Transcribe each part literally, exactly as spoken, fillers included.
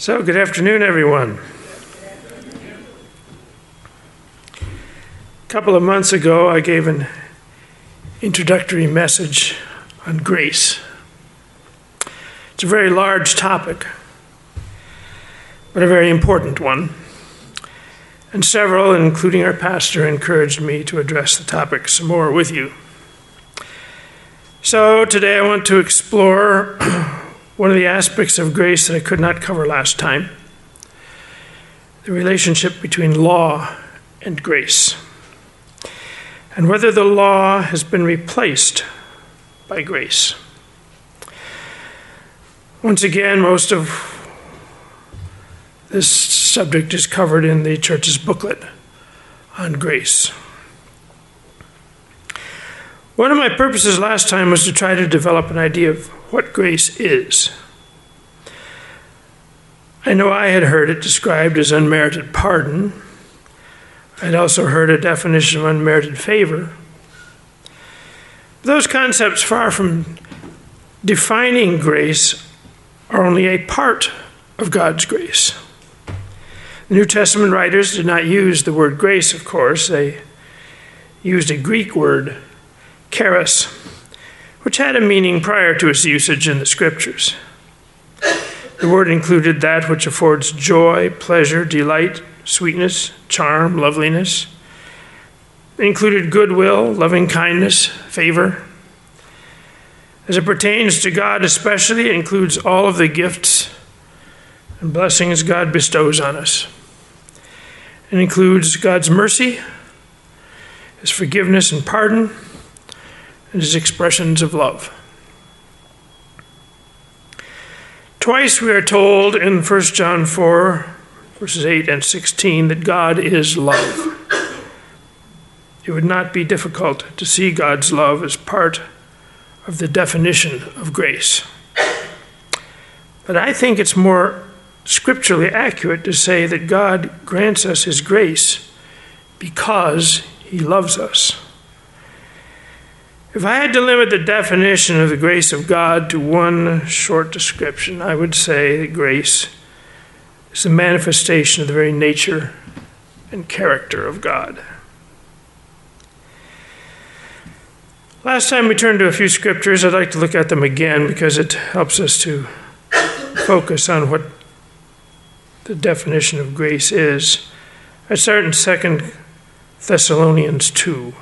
So, good afternoon, everyone. A couple of months ago, I gave an introductory message on grace. It's a very large topic, but a very important one. And several, including our pastor, encouraged me to address the topic some more with you. So today I want to explore one of the aspects of grace that I could not cover last time, the relationship between law and grace, and whether the law has been replaced by grace. Once again, most of this subject is covered in the church's booklet on grace. One of my purposes last time was to try to develop an idea of what grace is. I know I had heard it described as unmerited pardon. I'd also heard a definition of unmerited favor. Those concepts, far from defining grace, are only a part of God's grace. The New Testament writers did not use the word grace, of course. They used a Greek word, charis, which had a meaning prior to its usage in the Scriptures. The word included that which affords joy, pleasure, delight, sweetness, charm, loveliness. It included goodwill, loving kindness, favor. As it pertains to God especially, it includes all of the gifts and blessings God bestows on us. It includes God's mercy, His forgiveness and pardon, and His expressions of love. Twice we are told in First John four, verses eight and sixteen, that God is love. It would not be difficult to see God's love as part of the definition of grace. But I think it's more scripturally accurate to say that God grants us His grace because He loves us. If I had to limit the definition of the grace of God to one short description, I would say that grace is the manifestation of the very nature and character of God. Last time we turned to a few scriptures. I'd like to look at them again because it helps us to focus on what the definition of grace is. I start in Second Thessalonians two.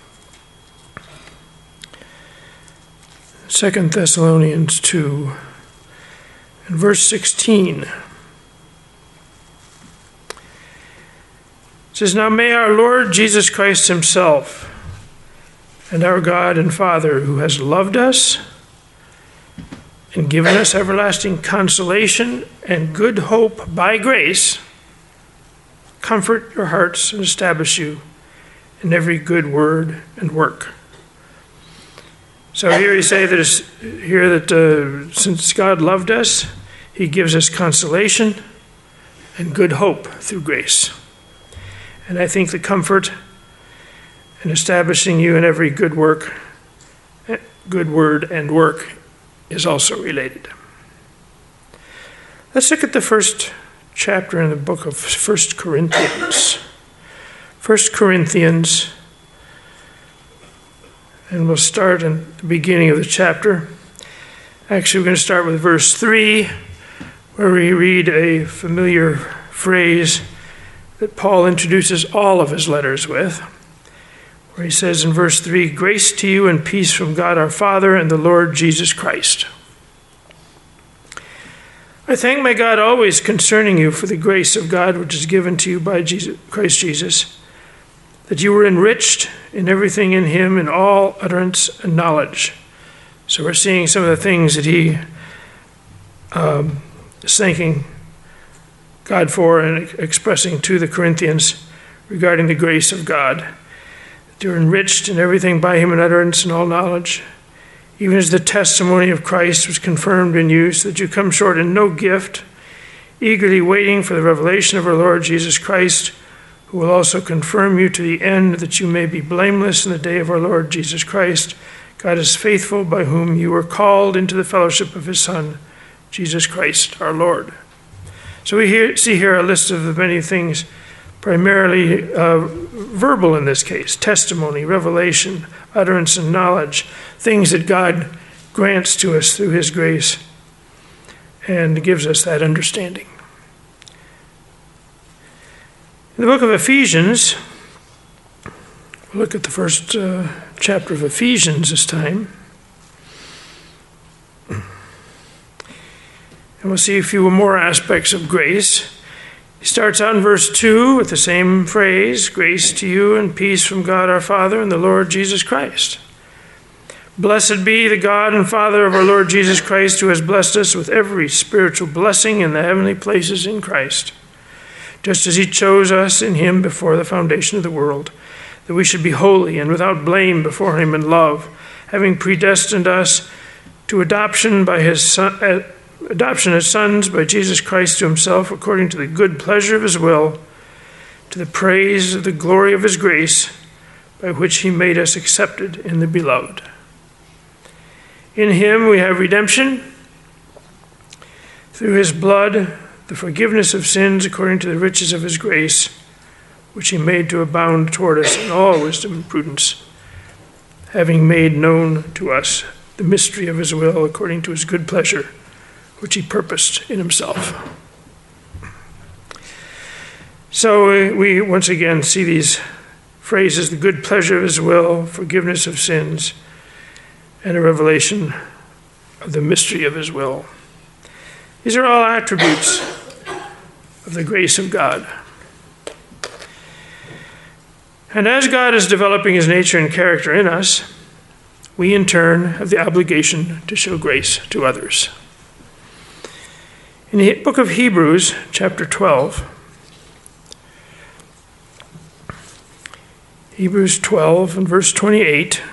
Second Thessalonians two, and verse sixteen. It says, "Now may our Lord Jesus Christ Himself and our God and Father, who has loved us and given us everlasting consolation and good hope by grace, comfort your hearts and establish you in every good word and work." So here we say that it's, here that uh, since God loved us, He gives us consolation and good hope through grace. And I think the comfort in establishing you in every good work, good word and work is also related. Let's look at the first chapter in the book of First Corinthians. First Corinthians. And we'll start in the beginning of the chapter. Actually, we're going to start with verse three, where we read a familiar phrase that Paul introduces all of his letters with, where he says in verse three, "Grace to you and peace from God our Father and the Lord Jesus Christ. I thank my God always concerning you for the grace of God which is given to you by Jesus, Christ Jesus, that you were enriched in everything in Him, in all utterance and knowledge." So we're seeing some of the things that he um, is thanking God for and expressing to the Corinthians regarding the grace of God. That you're enriched in everything by Him in utterance and all knowledge, even as the testimony of Christ was confirmed in you, so that you come short in no gift, eagerly waiting for the revelation of our Lord Jesus Christ, who will also confirm you to the end, that you may be blameless in the day of our Lord Jesus Christ. God is faithful, by whom you were called into the fellowship of His Son, Jesus Christ our Lord. So we hear, see here a list of the many things, primarily uh, verbal in this case: testimony, revelation, utterance, and knowledge, things that God grants to us through his grace and gives us that understanding. In the book of Ephesians, we'll look at the first uh, chapter of Ephesians this time. And we'll see a few more aspects of grace. He starts out in verse two with the same phrase: grace to you and peace from God our Father and the Lord Jesus Christ. Blessed be the God and Father of our Lord Jesus Christ, who has blessed us with every spiritual blessing in the heavenly places in Christ, just as he chose us in him before the foundation of the world, that we should be holy and without blame before him in love, having predestined us to adoption by his son, uh, adoption as sons by Jesus Christ to himself, according to the good pleasure of his will, to the praise of the glory of his grace, by which he made us accepted in the beloved. In him we have redemption, through his blood, the forgiveness of sins according to the riches of his grace, which he made to abound toward us in all wisdom and prudence, having made known to us the mystery of his will according to his good pleasure, which he purposed in himself. So we once again see these phrases: the good pleasure of his will, forgiveness of sins, and a revelation of the mystery of his will. These are all attributes of the grace of God. And as God is developing his nature and character in us, we in turn have the obligation to show grace to others. In the book of Hebrews, chapter twelve, Hebrews twelve and verse twenty-eight,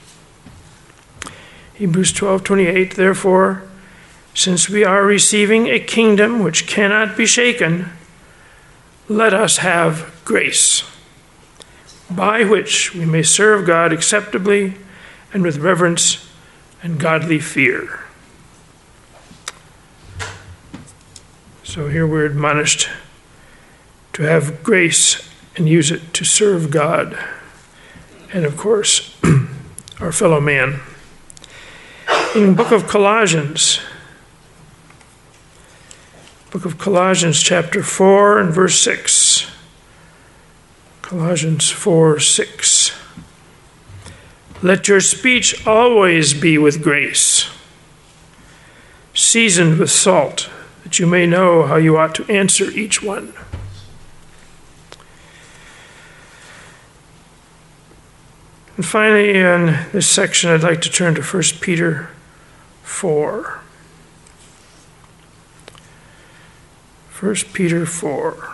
Hebrews twelve, twenty-eight, therefore, since we are receiving a kingdom which cannot be shaken, let us have grace, by which we may serve God acceptably and with reverence and godly fear. So here we're admonished to have grace and use it to serve God and, of course, our fellow man. In the book of Colossians, book of Colossians chapter four and verse six, Colossians four, six, let your speech always be with grace, seasoned with salt, that you may know how you ought to answer each one. And finally, in this section, I'd like to turn to First Peter four. First Peter four.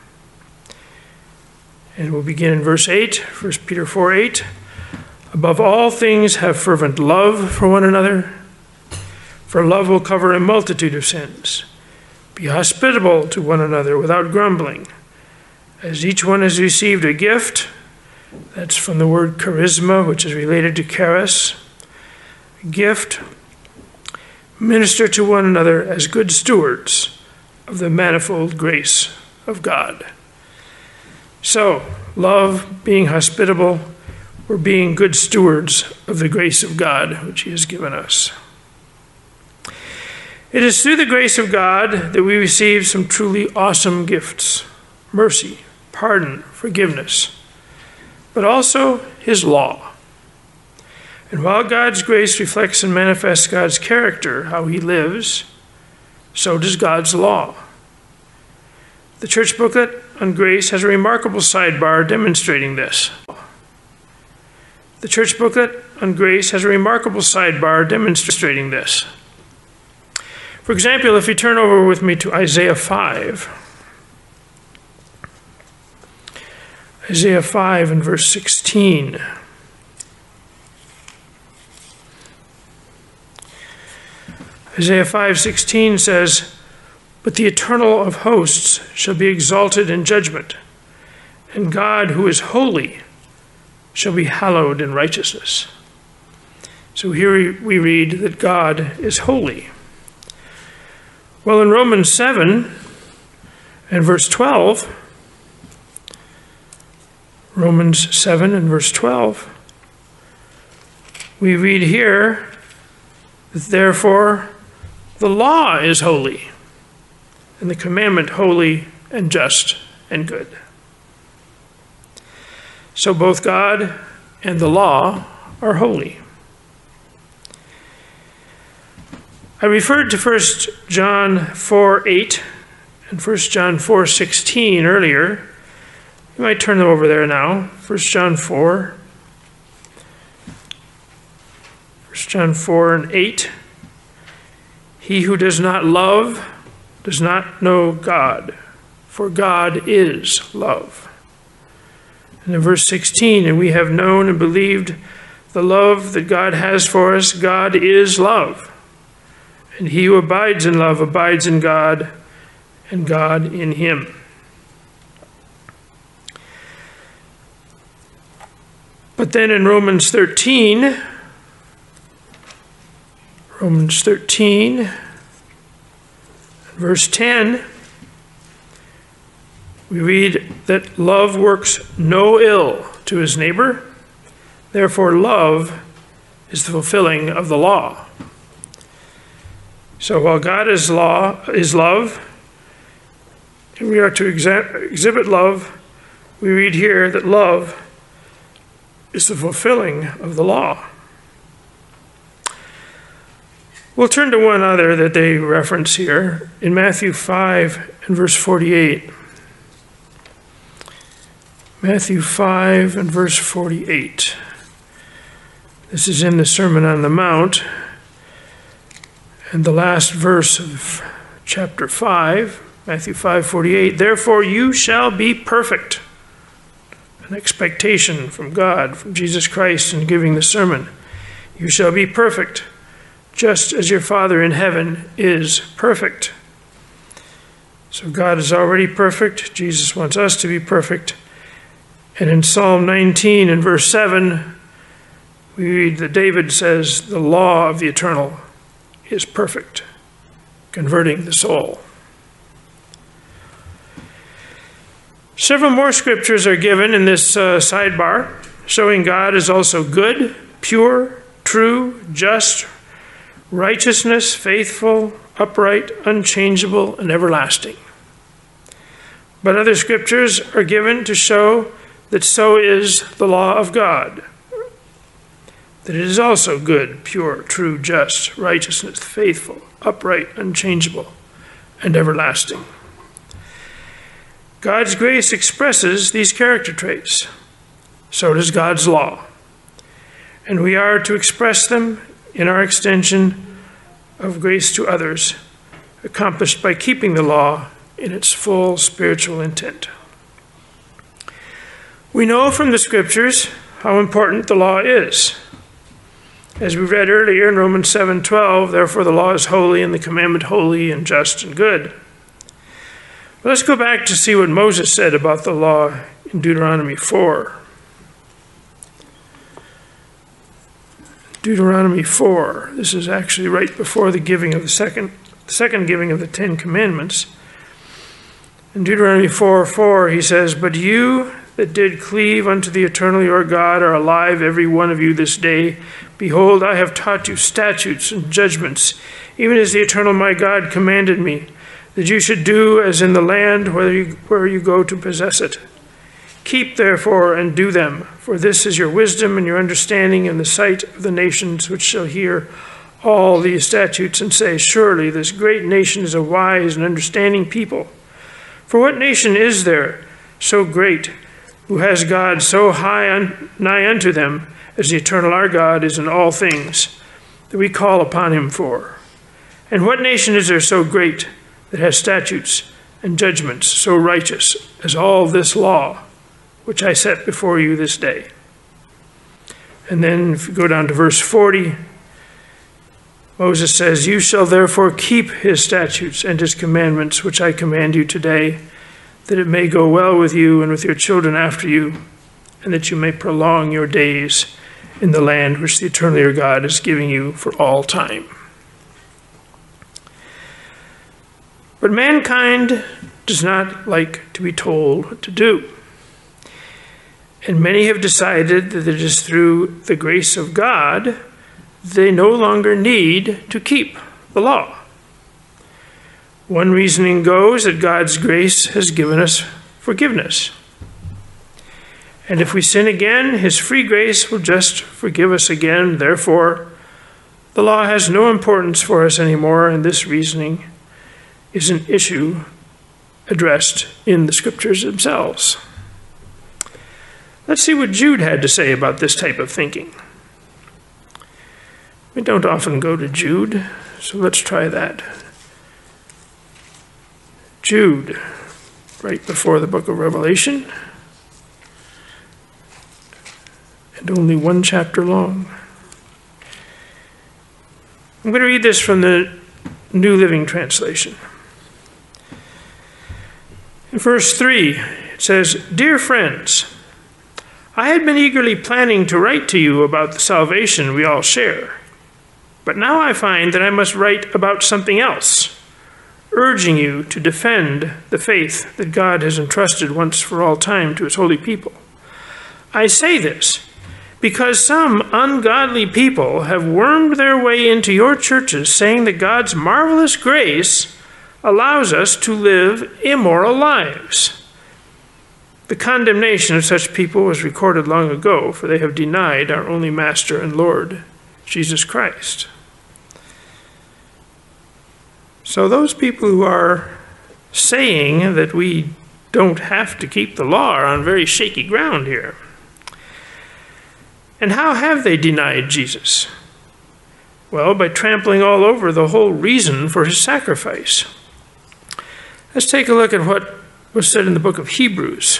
And we'll begin in verse eight, First Peter four, eight. Above all things, have fervent love for one another, for love will cover a multitude of sins. Be hospitable to one another without grumbling. As each one has received a gift, that's from the word charisma, which is related to charis, gift, minister to one another as good stewards of the manifold grace of God. So, love, being hospitable, we're being good stewards of the grace of God, which he has given us. It is through the grace of God that we receive some truly awesome gifts: mercy, pardon, forgiveness, but also his law. And while God's grace reflects and manifests God's character, how he lives, so does God's law. The church booklet on grace has a remarkable sidebar demonstrating this. The church booklet on grace has a remarkable sidebar demonstrating this. For example, if you turn over with me to Isaiah five, Isaiah five and verse sixteen. Isaiah five sixteen says, "But the Eternal of hosts shall be exalted in judgment, and God, who is holy, shall be hallowed in righteousness." So here we read that God is holy. Well, in Romans seven, And verse twelve, Romans seven and verse twelve, we read here that therefore the law is holy, and the commandment holy and just and good. So both God and the law are holy. I referred to First John four eight and First John four sixteen earlier. You might turn them over there now. First John four. First John four and eight. He who does not love does not know God, for God is love. And in verse sixteen, and we have known and believed the love that God has for us. God is love. And he who abides in love abides in God, and God in him. But then in Romans thirteen, Romans thirteen, verse ten, we read that love works no ill to his neighbor. Therefore, love is the fulfilling of the law. So while God is law, is love, and we are to exa- exhibit love, we read here that love is the fulfilling of the law. We'll turn to one other that they reference here in Matthew five and verse forty-eight. Matthew five and verse forty-eight. This is in the Sermon on the Mount, and the last verse of chapter five, Matthew five forty-eight. Therefore you shall be perfect. An expectation from God, from Jesus Christ in giving the sermon. You shall be perfect, just as your Father in heaven is perfect. So God is already perfect. Jesus wants us to be perfect. And in Psalm nineteen and verse seven, we read that David says, the law of the eternal is perfect, converting the soul. Several more scriptures are given in this uh, sidebar, showing God is also good, pure, true, just, righteousness, faithful, upright, unchangeable, and everlasting. But other scriptures are given to show that so is the law of God, that it is also good, pure, true, just, righteousness, faithful, upright, unchangeable, and everlasting. God's grace expresses these character traits. So does God's law. And we are to express them in our extension of grace to others, accomplished by keeping the law in its full spiritual intent. We know from the scriptures how important the law is. As we read earlier in Romans seven twelve, therefore the law is holy and the commandment holy and just and good. But let's go back to see what Moses said about the law in Deuteronomy four. Deuteronomy four. This is actually right before the giving of the second, the second giving of the Ten Commandments. In Deuteronomy four four, he says, but you that did cleave unto the eternal your God are alive, every one of you this day. Behold, I have taught you statutes and judgments, even as the eternal my God commanded me, that you should do as in the land where you, where you go to possess it. Keep therefore and do them, for this is your wisdom and your understanding in the sight of the nations which shall hear all these statutes and say, surely this great nation is a wise and understanding people. For what nation is there so great, who has God so high un, nigh unto them, as the eternal our God is in all things, that we call upon him for? And what nation is there so great, that has statutes and judgments so righteous as all this law, which I set before you this day? And then if you go down to verse forty, Moses says, you shall therefore keep his statutes and his commandments, which I command you today, that it may go well with you and with your children after you, and that you may prolong your days in the land which the eternal your God is giving you for all time. But mankind does not like to be told what to do. And many have decided that it is through the grace of God they no longer need to keep the law. One reasoning goes that God's grace has given us forgiveness. And if we sin again, his free grace will just forgive us again. Therefore, the law has no importance for us anymore, and this reasoning is an issue addressed in the scriptures themselves. Let's see what Jude had to say about this type of thinking. We don't often go to Jude, so let's try that. Jude, right before the book of Revelation, and only one chapter long. I'm going to read this from the New Living Translation. In verse three, it says, "Dear friends, I had been eagerly planning to write to you about the salvation we all share, but now I find that I must write about something else, urging you to defend the faith that God has entrusted once for all time to his holy people. I say this because some ungodly people have wormed their way into your churches, saying that God's marvelous grace allows us to live immoral lives. The condemnation of such people was recorded long ago, for they have denied our only Master and Lord, Jesus Christ." So those people who are saying that we don't have to keep the law are on very shaky ground here. And how have they denied Jesus? Well, by trampling all over the whole reason for his sacrifice. Let's take a look at what was said in the book of Hebrews.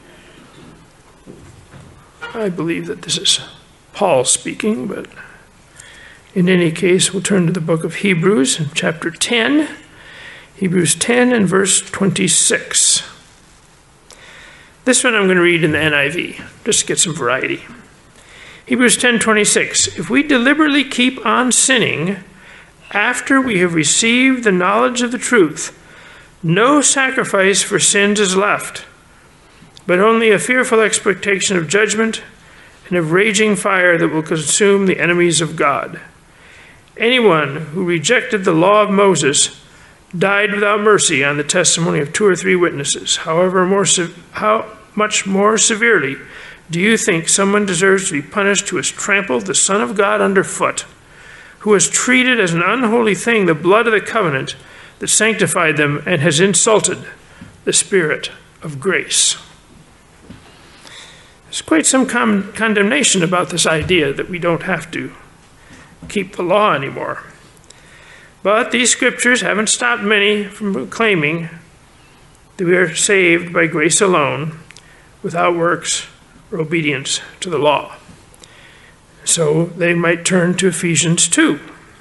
I believe that this is Paul speaking, but in any case, we'll turn to the book of Hebrews in chapter ten. Hebrews ten and verse twenty-six. This one I'm going to read in the N I V, just to get some variety. Hebrews ten twenty-six. "If we deliberately keep on sinning after we have received the knowledge of the truth, no sacrifice for sins is left, but only a fearful expectation of judgment and of raging fire that will consume the enemies of God. Anyone who rejected the law of Moses died without mercy on the testimony of two or three witnesses. However, more se- how much more severely do you think someone deserves to be punished who has trampled the Son of God underfoot, who has treated as an unholy thing the blood of the covenant that sanctified them, and has insulted the Spirit of grace?" There's quite some con- condemnation about this idea that we don't have to keep the law anymore. But these scriptures haven't stopped many from claiming that we are saved by grace alone, without works or obedience to the law. So they might turn to Ephesians two.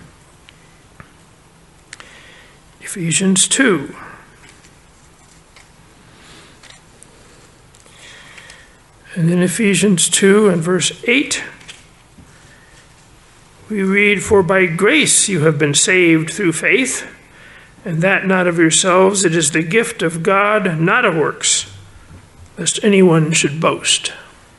Ephesians two. And in Ephesians two and verse eight, we read, "For by grace you have been saved through faith, and that not of yourselves, it is the gift of God, not of works, lest anyone should boast."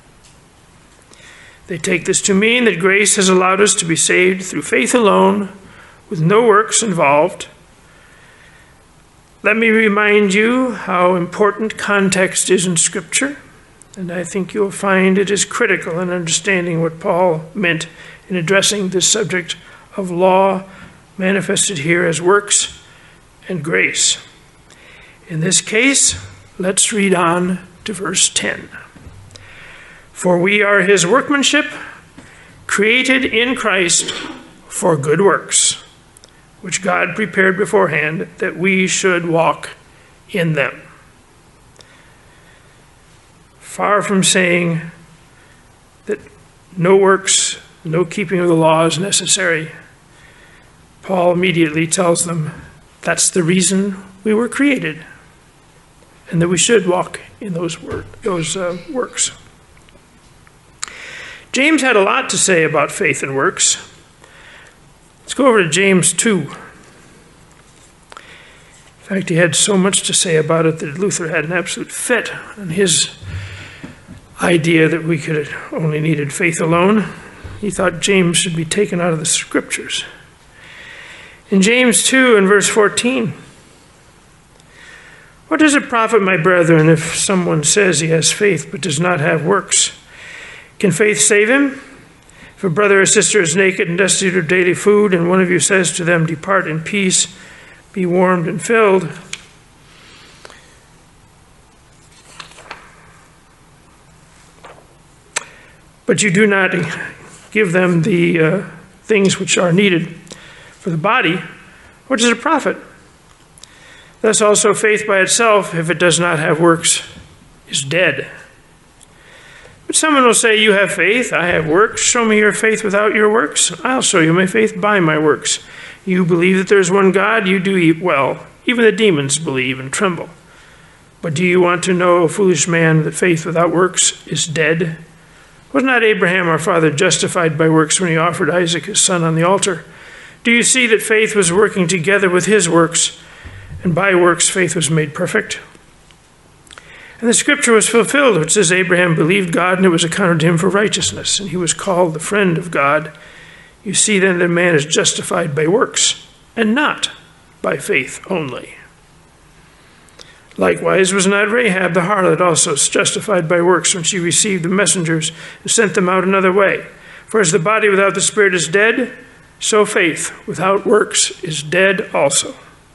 They take this to mean that grace has allowed us to be saved through faith alone, with no works involved. Let me remind you how important context is in Scripture, and I think you'll find it is critical in understanding what Paul meant in addressing this subject of law manifested here as works and grace. In this case, let's read on to verse ten. "For we are his workmanship, created in Christ for good works, which God prepared beforehand that we should walk in them." Far from saying that no works, no keeping of the law is necessary, Paul immediately tells them that's the reason we were created, and that we should walk in those, wor- those uh, works. James had a lot to say about faith and works. Let's go over to James two. fact, he had so much to say about it that Luther had an absolute fit on his idea that we could only needed faith alone. He thought James should be taken out of the scriptures. In James two and verse fourteen, what does it profit, my brethren, if someone says he has faith but does not have works? Can faith save him? If a brother or sister is naked and destitute of daily food, and one of you says to them, depart in peace, be warmed and filled, but you do not give them the uh, things which are needed for the body, what does it profit? Thus also faith by itself, if it does not have works, is dead. But someone will say, you have faith, I have works. Show me your faith without your works. I'll show you my faith by my works. You believe that there is one God, you do eat well. Even the demons believe and tremble. But do you want to know, O foolish man, that faith without works is dead? Was not Abraham our father justified by works when he offered Isaac his son on the altar? Do you see that faith was working together with his works, and by works faith was made perfect? And the scripture was fulfilled, which says, Abraham believed God, and it was accounted to him for righteousness, and he was called the friend of God. You see then that a man is justified by works, and not by faith only. Likewise, was not Rahab the harlot also justified by works when she received the messengers and sent them out another way? For as the body without the spirit is dead, so faith without works is dead also.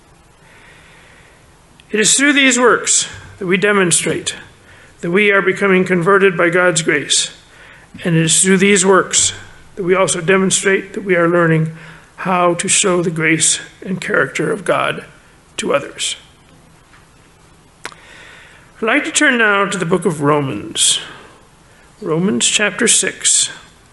It is through these works that we demonstrate that we are becoming converted by God's grace. And it is through these works that we also demonstrate that we are learning how to show the grace and character of God to others. I'd like to turn now to the book of Romans. Romans chapter six.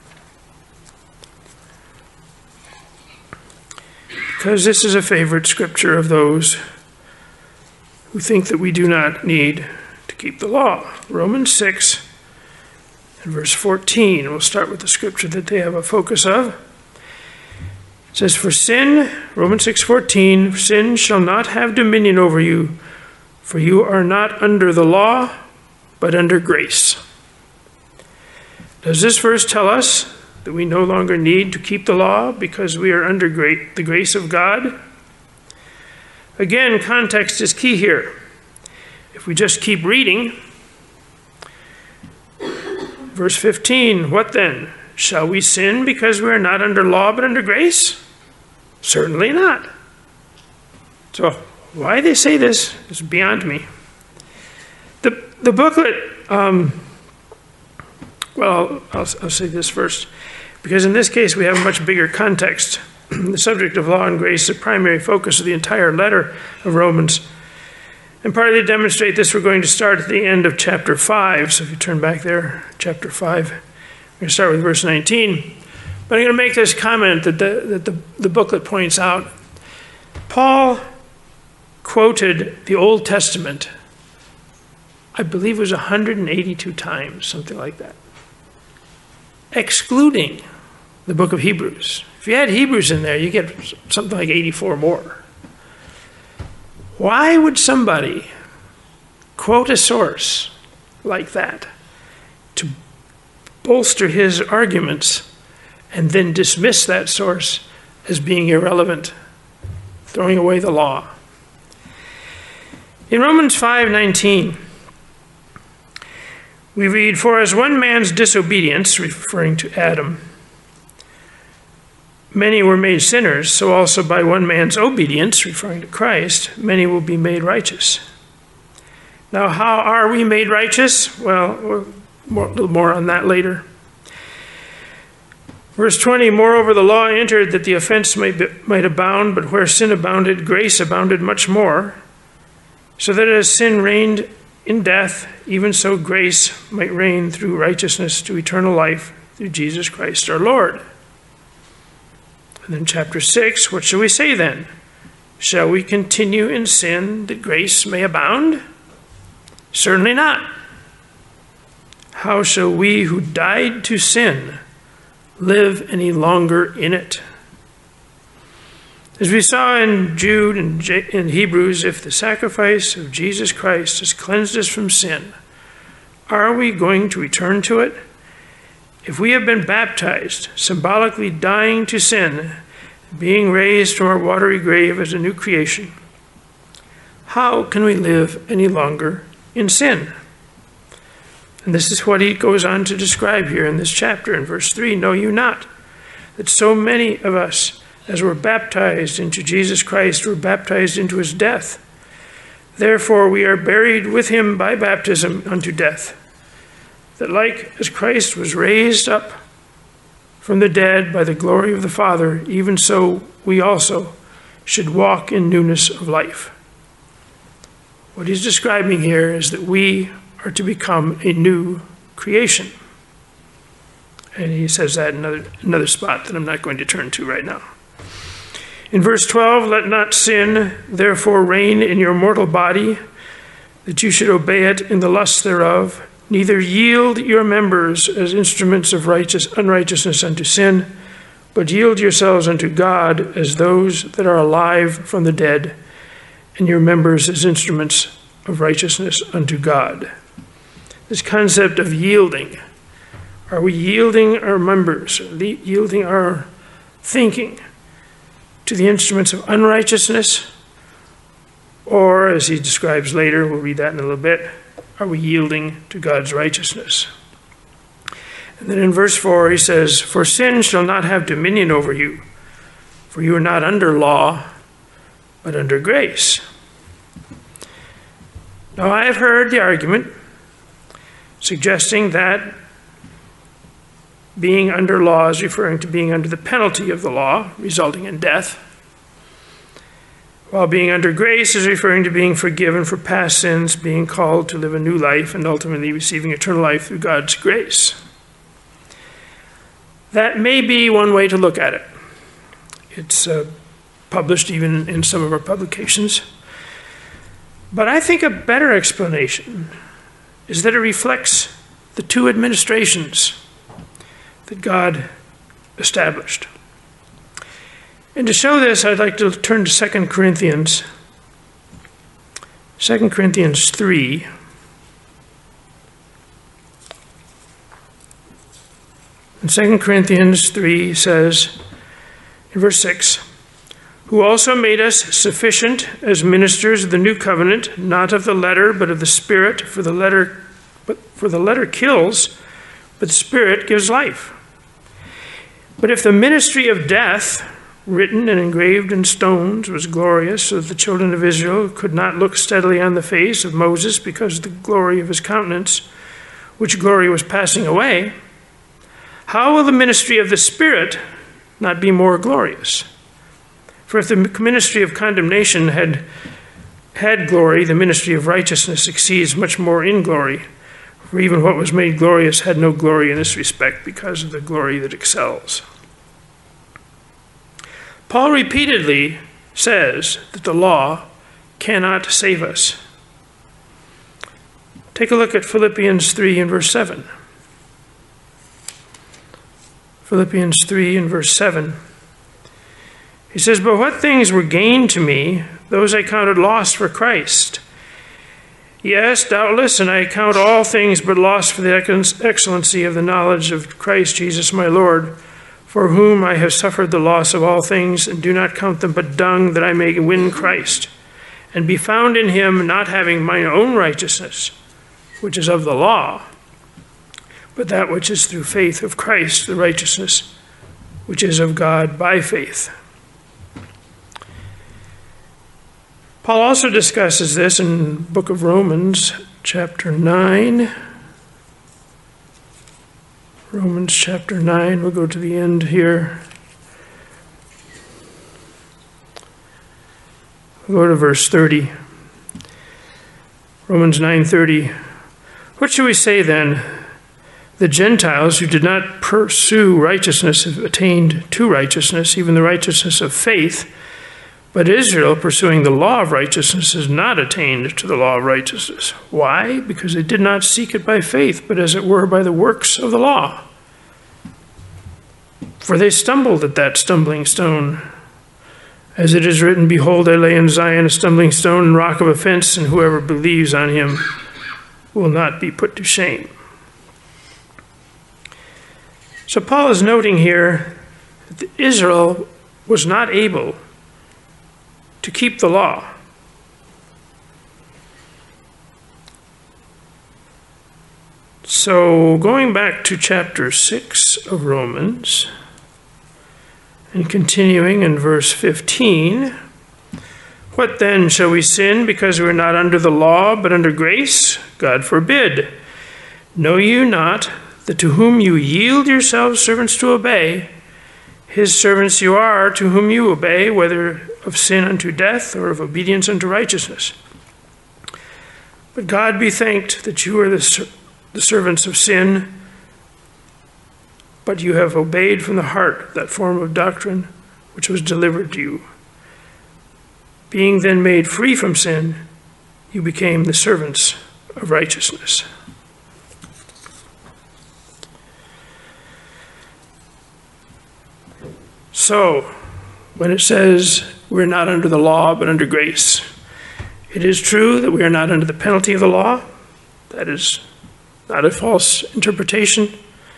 Because this is a favorite scripture of those who think that we do not need to keep the law. Romans six and verse fourteen. We'll start with the scripture that they have a focus of. It says, for sin, Romans six fourteen, sin shall not have dominion over you, for you are not under the law, but under grace. Does this verse tell us that we no longer need to keep the law because we are under great, the grace of God? Again, context is key here. If we just keep reading, verse fifteen, what then? Shall we sin because we are not under law but under grace? Certainly not. So why they say this is beyond me. The, the booklet, um, well, I'll, I'll say this first, because in this case we have a much bigger context. The subject of law and grace is the primary focus of the entire letter of Romans. And partly to demonstrate this, we're going to start at the end of chapter five. So if you turn back there, chapter five, we're going to start with verse nineteen. But I'm going to make this comment that the, that the, the booklet points out. Paul quoted the Old Testament, I believe it was one hundred eighty-two times, something like that, excluding the book of Hebrews. If you had Hebrews in there, you get something like eighty-four more. Why would somebody quote a source like that to bolster his arguments and then dismiss that source as being irrelevant, throwing away the law? In Romans five nineteen, we read, for as one man's disobedience, referring to Adam, many were made sinners, so also by one man's obedience, referring to Christ, many will be made righteous. Now, how are we made righteous? Well, a little more on that later. Verse twenty, moreover, the law entered that the offense might, be, might abound, but where sin abounded, grace abounded much more, so that as sin reigned in death, even so grace might reign through righteousness to eternal life through Jesus Christ our Lord. And then chapter six, what shall we say then? Shall we continue in sin that grace may abound? Certainly not. How shall we who died to sin live any longer in it? As we saw in Jude and in Hebrews, if the sacrifice of Jesus Christ has cleansed us from sin, are we going to return to it? If we have been baptized, symbolically dying to sin, being raised from our watery grave as a new creation, how can we live any longer in sin? And this is what he goes on to describe here in this chapter in verse three. Know you not that so many of us, as were baptized into Jesus Christ, were baptized into his death? Therefore we are buried with him by baptism unto death, that like as Christ was raised up from the dead by the glory of the Father, even so we also should walk in newness of life. What he's describing here is that we are to become a new creation. And he says that in another, another spot that I'm not going to turn to right now. In verse twelve, let not sin therefore reign in your mortal body, that you should obey it in the lusts thereof, neither yield your members as instruments of righteous unrighteousness unto sin, but yield yourselves unto God as those that are alive from the dead, and your members as instruments of righteousness unto God. This concept of yielding. Are we yielding our members, yielding our thinking to the instruments of unrighteousness? Or, as he describes later, we'll read that in a little bit, are we yielding to God's righteousness? And then in verse four he says, for sin shall not have dominion over you, for you are not under law, but under grace. Now I have heard the argument suggesting that being under law is referring to being under the penalty of the law, resulting in death, while being under grace is referring to being forgiven for past sins, being called to live a new life, and ultimately receiving eternal life through God's grace. That may be one way to look at it. It's uh, published even in some of our publications. But I think a better explanation is that it reflects the two administrations that God established. And to show this, I'd like to turn to Second Corinthians, Second Corinthians three. And Second Corinthians three says, in verse six, who also made us sufficient as ministers of the new covenant, not of the letter, but of the Spirit, for the letter, but for the letter kills, but the Spirit gives life. But if the ministry of death, written and engraved in stones, was glorious, so that the children of Israel could not look steadily on the face of Moses because of the glory of his countenance, which glory was passing away, how will the ministry of the Spirit not be more glorious? For if the ministry of condemnation had had glory, the ministry of righteousness exceeds much more in glory. For even what was made glorious had no glory in this respect because of the glory that excels. Paul repeatedly says that the law cannot save us. Take a look at Philippians three and verse seven. Philippians three and verse seven. He says, but what things were gained to me, those I counted lost for Christ. Yes, doubtless, and I count all things but lost for the excellency of the knowledge of Christ Jesus my Lord, for whom I have suffered the loss of all things, and do not count them but dung, that I may win Christ, and be found in him, not having mine own righteousness, which is of the law, but that which is through faith of Christ, the righteousness which is of God by faith. Paul also discusses this in the book of Romans, chapter nine. Romans chapter nine, we'll go to the end here. We'll go to verse thirty. Romans nine thirty. What shall we say then? The Gentiles who did not pursue righteousness have attained to righteousness, even the righteousness of faith. But Israel, pursuing the law of righteousness, has not attained to the law of righteousness. Why? Because they did not seek it by faith, but as it were by the works of the law. For they stumbled at that stumbling stone, As it is written, behold, I lay in Zion a stumbling stone and rock of offense, and whoever believes on him will not be put to shame. So Paul is noting here that Israel was not able to keep the law. So going back to chapter six of Romans, and continuing in verse fifteen, what then, shall we sin because we are not under the law but under grace? God forbid. Know you not that to whom you yield yourselves servants to obey, his servants you are to whom you obey, whether of sin unto death or of obedience unto righteousness? But God be thanked that you are the, the servants of sin, but you have obeyed from the heart that form of doctrine which was delivered to you. Being then made free from sin, you became the servants of righteousness. So, when it says we're not under the law but under grace, it is true that we are not under the penalty of the law. That is not a false interpretation.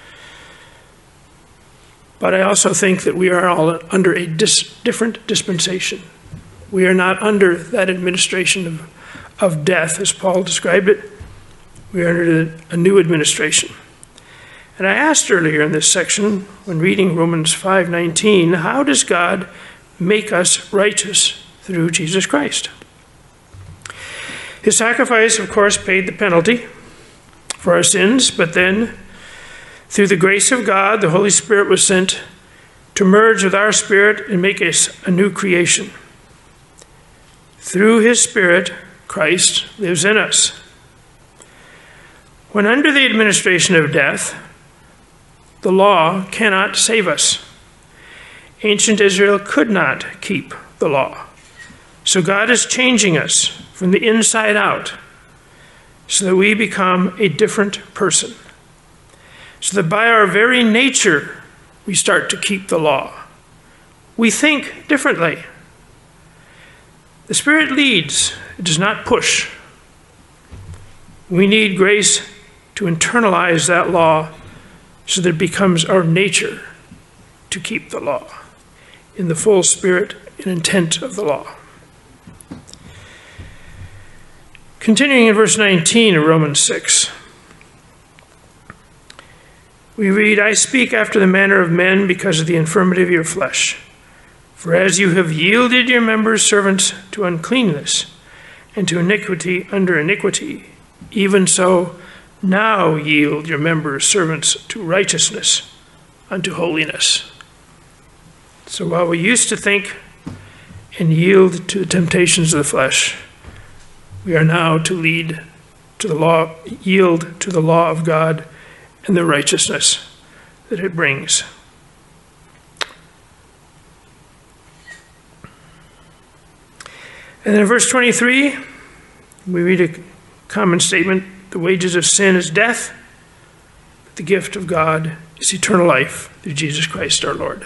But I also think that we are all under a dis- different dispensation. We are not under that administration of, of death, as Paul described it. We are under a new administration. And I asked earlier in this section, when reading Romans five nineteen, how does God make us righteous through Jesus Christ? His sacrifice, of course, paid the penalty for our sins, but then, through the grace of God, the Holy Spirit was sent to merge with our spirit and make us a new creation. Through his Spirit, Christ lives in us. When under the administration of death, the law cannot save us. Ancient Israel could not keep the law. So God is changing us from the inside out so that we become a different person. So that by our very nature, we start to keep the law. We think differently. The Spirit leads, it does not push. We need grace to internalize that law so that it becomes our nature to keep the law in the full spirit and intent of the law. Continuing in verse nineteen of Romans six, we read, I speak after the manner of men because of the infirmity of your flesh. For as you have yielded your members servants to uncleanness and to iniquity under iniquity, even so now yield your members servants to righteousness unto holiness. So while we used to think and yield to the temptations of the flesh, we are now to lead to the law, yield to the law of God and the righteousness that it brings. And then in verse twenty-three, we read a common statement, the wages of sin is death, but the gift of God is eternal life through Jesus Christ our Lord.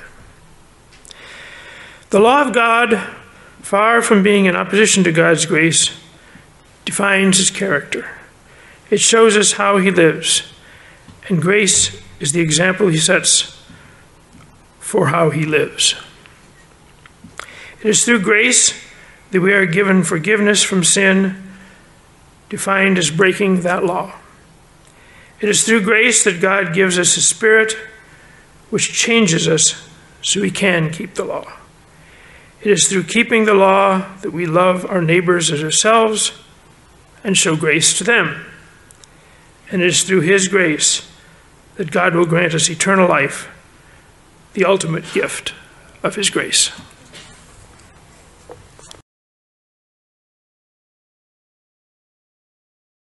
The law of God, far from being in opposition to God's grace, defines his character. It shows us how he lives, and grace is the example he sets for how he lives. It is through grace that we are given forgiveness from sin, defined as breaking that law. It is through grace that God gives us his Spirit, which changes us so we can keep the law. It is through keeping the law that we love our neighbors as ourselves and show grace to them. And it is through his grace that God will grant us eternal life, the ultimate gift of his grace.